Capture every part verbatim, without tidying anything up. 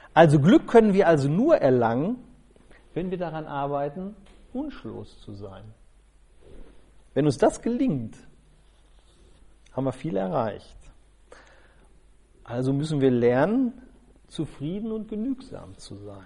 Also Glück können wir also nur erlangen, wenn wir daran arbeiten, wunschlos zu sein. Wenn uns das gelingt, haben wir viel erreicht. Also müssen wir lernen, zufrieden und genügsam zu sein.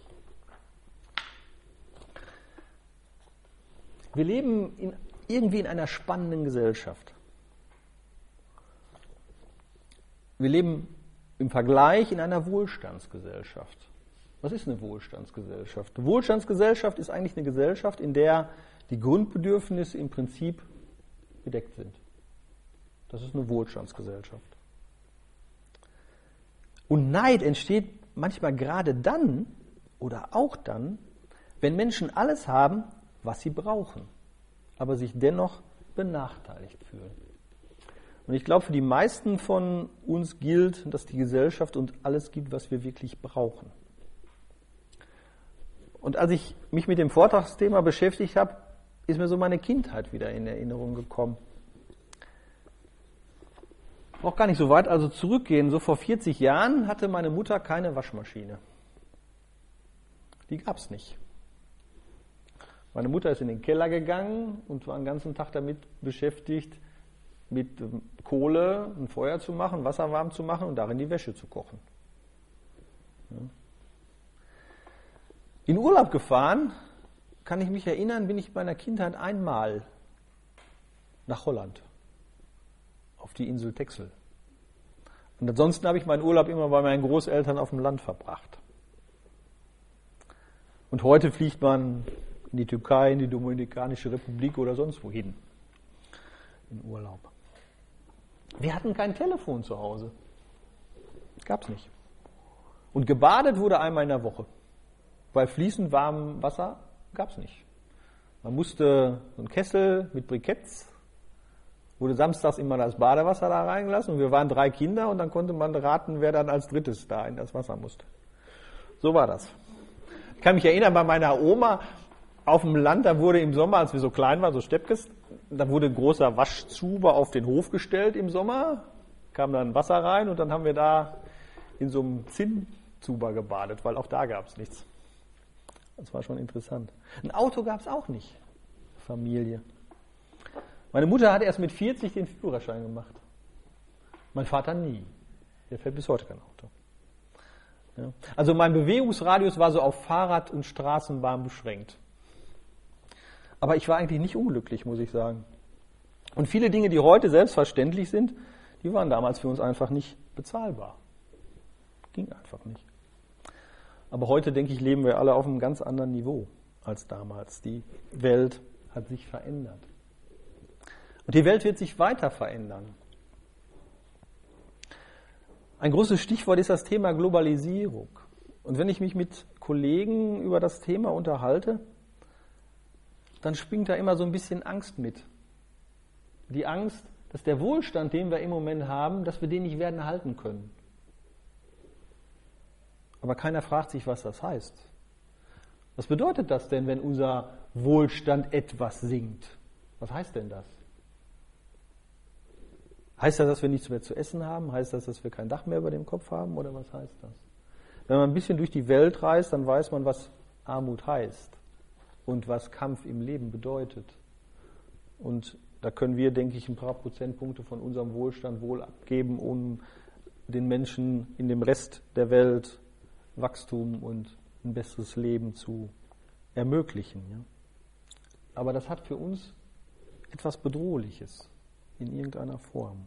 Wir leben in, irgendwie in einer spannenden Gesellschaft. Wir leben im Vergleich in einer Wohlstandsgesellschaft. Was ist eine Wohlstandsgesellschaft? Eine Wohlstandsgesellschaft ist eigentlich eine Gesellschaft, in der die Grundbedürfnisse im Prinzip gedeckt sind. Das ist eine Wohlstandsgesellschaft. Und Neid entsteht manchmal gerade dann oder auch dann, wenn Menschen alles haben, was sie brauchen, aber sich dennoch benachteiligt fühlen. Und ich glaube, für die meisten von uns gilt, dass die Gesellschaft uns alles gibt, was wir wirklich brauchen. Und als ich mich mit dem Vortragsthema beschäftigt habe, ist mir so meine Kindheit wieder in Erinnerung gekommen. Ich brauche gar nicht so weit also zurückgehen. So vor vierzig Jahren hatte meine Mutter keine Waschmaschine. Die gab es nicht. Meine Mutter ist in den Keller gegangen und war den ganzen Tag damit beschäftigt, mit Kohle ein Feuer zu machen, Wasser warm zu machen und darin die Wäsche zu kochen. Ja. In Urlaub gefahren, kann ich mich erinnern, bin ich in meiner Kindheit einmal nach Holland, auf die Insel Texel. Und ansonsten habe ich meinen Urlaub immer bei meinen Großeltern auf dem Land verbracht. Und heute fliegt man in die Türkei, in die Dominikanische Republik oder sonst wohin in Urlaub. Wir hatten kein Telefon zu Hause. Gab's nicht. Und gebadet wurde einmal in der Woche. Weil fließend warmem Wasser gab's nicht. Man musste so einen Kessel mit Briketts, wurde samstags immer das Badewasser da reingelassen und wir waren drei Kinder und dann konnte man raten, wer dann als drittes da in das Wasser musste. So war das. Ich kann mich erinnern, bei meiner Oma auf dem Land, da wurde im Sommer, als wir so klein waren, so Steppkes, da wurde ein großer Waschzuber auf den Hof gestellt im Sommer, kam dann Wasser rein und dann haben wir da in so einem Zinnzuber gebadet, weil auch da gab es nichts. Das war schon interessant. Ein Auto gab es auch nicht. Familie. Meine Mutter hat erst mit vierzig den Führerschein gemacht. Mein Vater nie. Der fährt bis heute kein Auto. Ja. Also mein Bewegungsradius war so auf Fahrrad und Straßenbahn beschränkt. Aber ich war eigentlich nicht unglücklich, muss ich sagen. Und viele Dinge, die heute selbstverständlich sind, die waren damals für uns einfach nicht bezahlbar. Ging einfach nicht. Aber heute, denke ich, leben wir alle auf einem ganz anderen Niveau als damals. Die Welt hat sich verändert. Und die Welt wird sich weiter verändern. Ein großes Stichwort ist das Thema Globalisierung. Und wenn ich mich mit Kollegen über das Thema unterhalte, dann springt da immer so ein bisschen Angst mit. Die Angst, dass der Wohlstand, den wir im Moment haben, dass wir den nicht werden halten können. Aber keiner fragt sich, was das heißt. Was bedeutet das denn, wenn unser Wohlstand etwas sinkt? Was heißt denn das? Heißt das, dass wir nichts mehr zu essen haben? Heißt das, dass wir kein Dach mehr über dem Kopf haben? Oder was heißt das? Wenn man ein bisschen durch die Welt reist, dann weiß man, was Armut heißt und was Kampf im Leben bedeutet. Und da können wir, denke ich, ein paar Prozentpunkte von unserem Wohlstand wohl abgeben, um den Menschen in dem Rest der Welt Wachstum und ein besseres Leben zu ermöglichen. Ja? Aber das hat für uns etwas Bedrohliches in irgendeiner Form.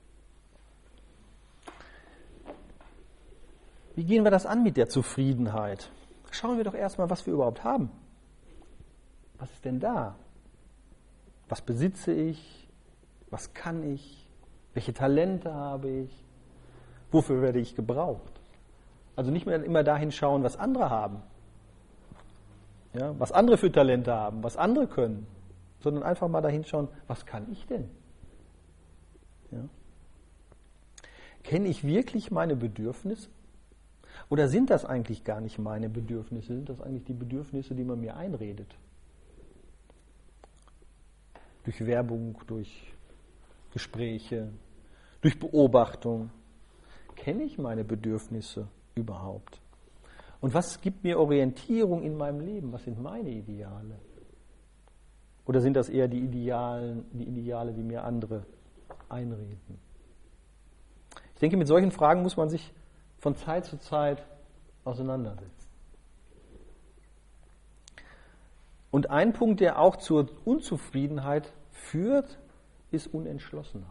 Wie gehen wir das an mit der Zufriedenheit? Schauen wir doch erstmal, was wir überhaupt haben. Was ist denn da? Was besitze ich? Was kann ich? Welche Talente habe ich? Wofür werde ich gebraucht? Also nicht mehr immer dahin schauen, was andere haben, ja, was andere für Talente haben, was andere können, sondern einfach mal dahin schauen, was kann ich denn? Ja. Kenne ich wirklich meine Bedürfnisse? Oder sind das eigentlich gar nicht meine Bedürfnisse? Sind das eigentlich die Bedürfnisse, die man mir einredet? Durch Werbung, durch Gespräche, durch Beobachtung. Kenne ich meine Bedürfnisse überhaupt? Und was gibt mir Orientierung in meinem Leben? Was sind meine Ideale? Oder sind das eher die Idealen, die Ideale, die mir andere einreden? Ich denke, mit solchen Fragen muss man sich von Zeit zu Zeit auseinandersetzen. Und ein Punkt, der auch zur Unzufriedenheit führt, ist Unentschlossenheit.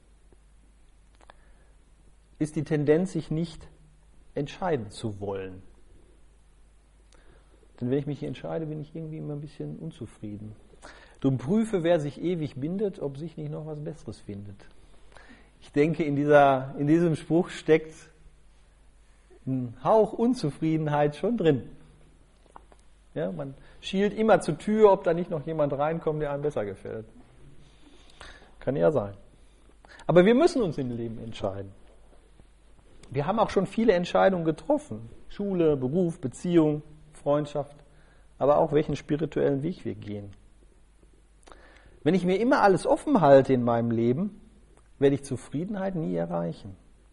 Ist die Tendenz, sich nicht entscheiden zu wollen. Denn wenn ich mich entscheide, bin ich irgendwie immer ein bisschen unzufrieden. Drum prüfe, wer sich ewig bindet, ob sich nicht noch was Besseres findet. Ich denke, in, dieser, in diesem Spruch steckt ein Hauch Unzufriedenheit schon drin. Ja, man schielt immer zur Tür, ob da nicht noch jemand reinkommt, der einem besser gefällt. Kann ja sein. Aber wir müssen uns im Leben entscheiden. Wir haben auch schon viele Entscheidungen getroffen. Schule, Beruf, Beziehung, Freundschaft, aber auch welchen spirituellen Weg wir gehen. Wenn ich mir immer alles offen halte in meinem Leben, werde ich Zufriedenheit nie erreichen.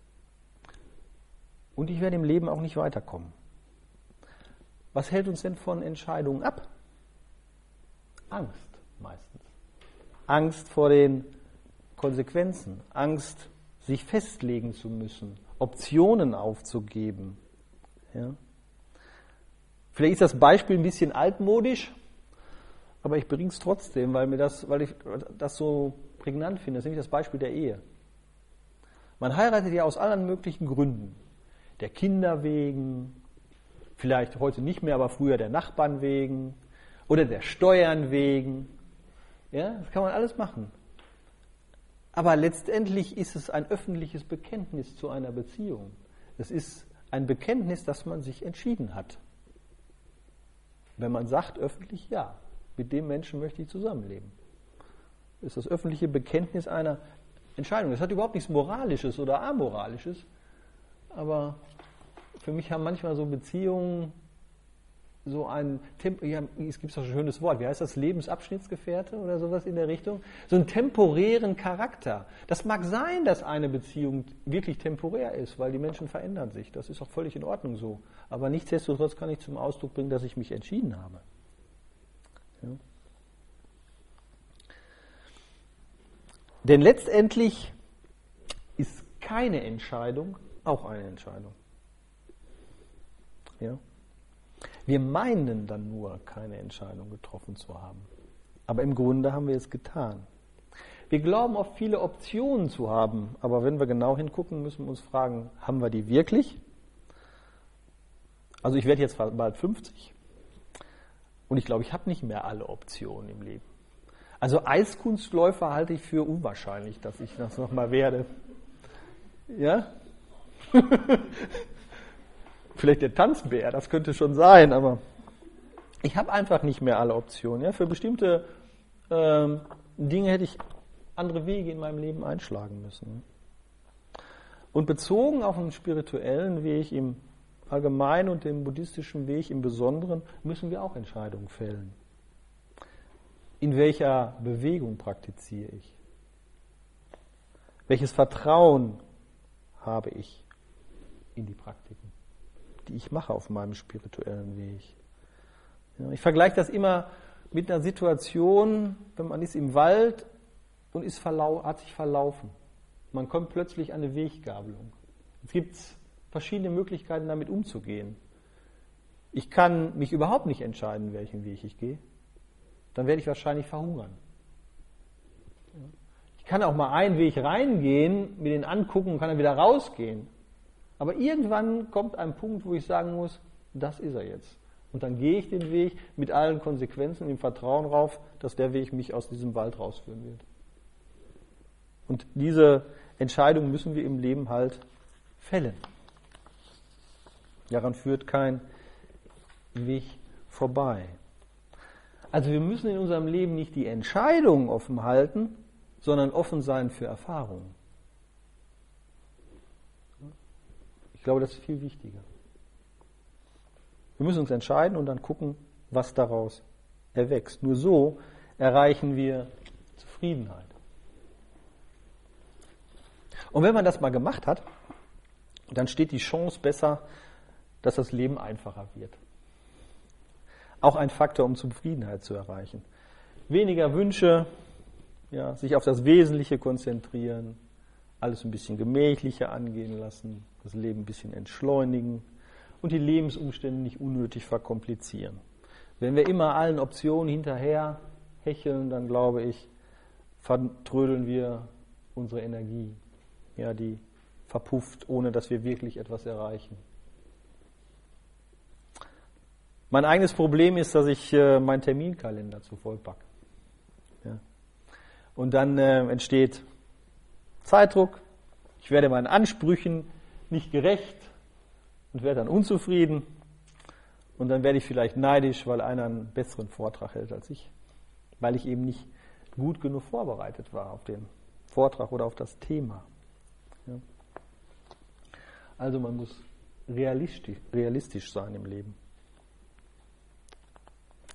Und ich werde im Leben auch nicht weiterkommen. Was hält uns denn von Entscheidungen ab? Angst meistens. Angst vor den Konsequenzen. Angst, sich festlegen zu müssen. Optionen aufzugeben. Ja. Vielleicht ist das Beispiel ein bisschen altmodisch, aber ich bringe es trotzdem, weil, mir das, weil ich das so prägnant finde. Das ist nämlich das Beispiel der Ehe. Man heiratet ja aus allen möglichen Gründen. Der Kinder wegen, vielleicht heute nicht mehr, aber früher der Nachbarn wegen oder der Steuern wegen. Ja, das kann man alles machen. Aber letztendlich ist es ein öffentliches Bekenntnis zu einer Beziehung. Es ist ein Bekenntnis, dass man sich entschieden hat. Wenn man sagt öffentlich, ja, mit dem Menschen möchte ich zusammenleben. Das ist das öffentliche Bekenntnis einer Entscheidung. Das hat überhaupt nichts Moralisches oder Amoralisches, aber für mich haben manchmal so Beziehungen so ein, ja, es gibt so ein schönes Wort, wie heißt das, Lebensabschnittsgefährte oder sowas in der Richtung, so einen temporären Charakter. Das mag sein, dass eine Beziehung wirklich temporär ist, weil die Menschen verändern sich. Das ist auch völlig in Ordnung so. Aber nichtsdestotrotz kann ich zum Ausdruck bringen, dass ich mich entschieden habe. Ja. Denn letztendlich ist keine Entscheidung auch eine Entscheidung. Ja. Wir meinen dann nur, keine Entscheidung getroffen zu haben. Aber im Grunde haben wir es getan. Wir glauben oft, viele Optionen zu haben, aber wenn wir genau hingucken, müssen wir uns fragen, haben wir die wirklich? Also ich werde jetzt bald fünfzig und ich glaube, ich habe nicht mehr alle Optionen im Leben. Also Eiskunstläufer halte ich für unwahrscheinlich, dass ich das nochmal werde. Ja? Vielleicht der Tanzbär, das könnte schon sein, aber ich habe einfach nicht mehr alle Optionen. Ja? Für bestimmte ähm, Dinge hätte ich andere Wege in meinem Leben einschlagen müssen. Und bezogen auf einen spirituellen Weg im Allgemeinen und den buddhistischen Weg im Besonderen müssen wir auch Entscheidungen fällen. In welcher Bewegung praktiziere ich? Welches Vertrauen habe ich in die Praktiken, die ich mache auf meinem spirituellen Weg? Ja, ich vergleiche das immer mit einer Situation, wenn man ist im Wald und ist verlau- hat sich verlaufen. Man kommt plötzlich an eine Weggabelung. Es gibt verschiedene Möglichkeiten, damit umzugehen. Ich kann mich überhaupt nicht entscheiden, welchen Weg ich gehe. Dann werde ich wahrscheinlich verhungern. Ich kann auch mal einen Weg reingehen, mir den angucken und kann dann wieder rausgehen. Aber irgendwann kommt ein Punkt, wo ich sagen muss, das ist er jetzt. Und dann gehe ich den Weg mit allen Konsequenzen im Vertrauen rauf, dass der Weg mich aus diesem Wald rausführen wird. Und diese Entscheidung müssen wir im Leben halt fällen. Daran führt kein Weg vorbei. Also wir müssen in unserem Leben nicht die Entscheidung offen halten, sondern offen sein für Erfahrungen. Ich glaube, das ist viel wichtiger. Wir müssen uns entscheiden und dann gucken, was daraus erwächst. Nur so erreichen wir Zufriedenheit. Und wenn man das mal gemacht hat, dann steht die Chance besser, dass das Leben einfacher wird. Auch ein Faktor, um Zufriedenheit zu erreichen. Weniger Wünsche, ja, sich auf das Wesentliche konzentrieren, alles ein bisschen gemächlicher angehen lassen, das Leben ein bisschen entschleunigen und die Lebensumstände nicht unnötig verkomplizieren. Wenn wir immer allen Optionen hinterher hecheln, dann glaube ich, vertrödeln wir unsere Energie. Ja, die verpufft, ohne dass wir wirklich etwas erreichen. Mein eigenes Problem ist, dass ich äh, meinen Terminkalender zu voll packe. Ja. Und dann äh, entsteht Zeitdruck, ich werde meinen Ansprüchen nicht gerecht und werde dann unzufrieden und dann werde ich vielleicht neidisch, weil einer einen besseren Vortrag hält als ich, weil ich eben nicht gut genug vorbereitet war auf den Vortrag oder auf das Thema. Ja. Also man muss realistisch, realistisch sein im Leben.